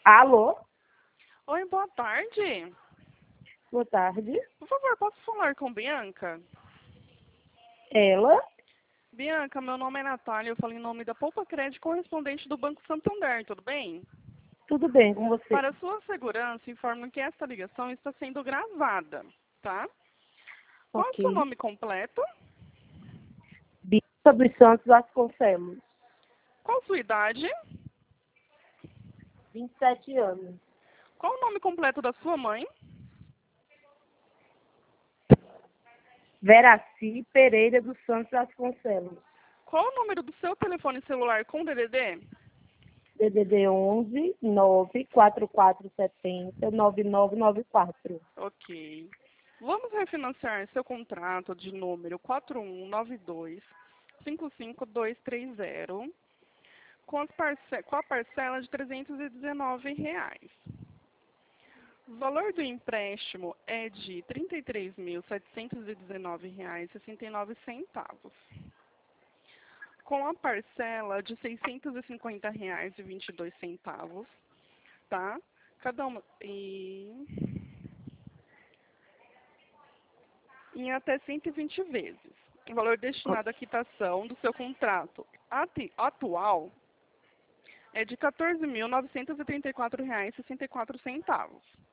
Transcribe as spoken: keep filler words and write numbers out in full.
Alô? Oi, boa tarde. Boa tarde. Por favor, posso falar com Bianca? Ela? Bianca, meu nome é Natália, eu falo em nome da Poupa Crédito, correspondente do Banco Santander, tudo bem? Tudo bem com você? Para sua segurança, informo que esta ligação está sendo gravada, tá? Qual é o seu Ok. nome completo? Bianca dos Santos Vasconcelos. Qual a sua idade? vinte e sete anos. Qual o nome completo da sua mãe? Veraci Pereira dos Santos Vasconcelos. Qual o número do seu telefone celular com D D D? D D D onze nove quatro quatro sete zero nove nove nove quatro. Ok. Vamos refinanciar seu contrato de número quatro um nove dois cinco cinco dois três zero com, as parce com a parcela de trezentos e dezenove reais. O valor do empréstimo é de trinta e três mil setecentos e dezenove reais e sessenta e nove centavos. Com a parcela de seiscentos e cinquenta reais e vinte e dois centavos, tá? Cada uma e em até cento e vinte vezes. O valor destinado à quitação do seu contrato ati- atual é de quatorze mil novecentos e trinta e quatro reais e sessenta e quatro centavos.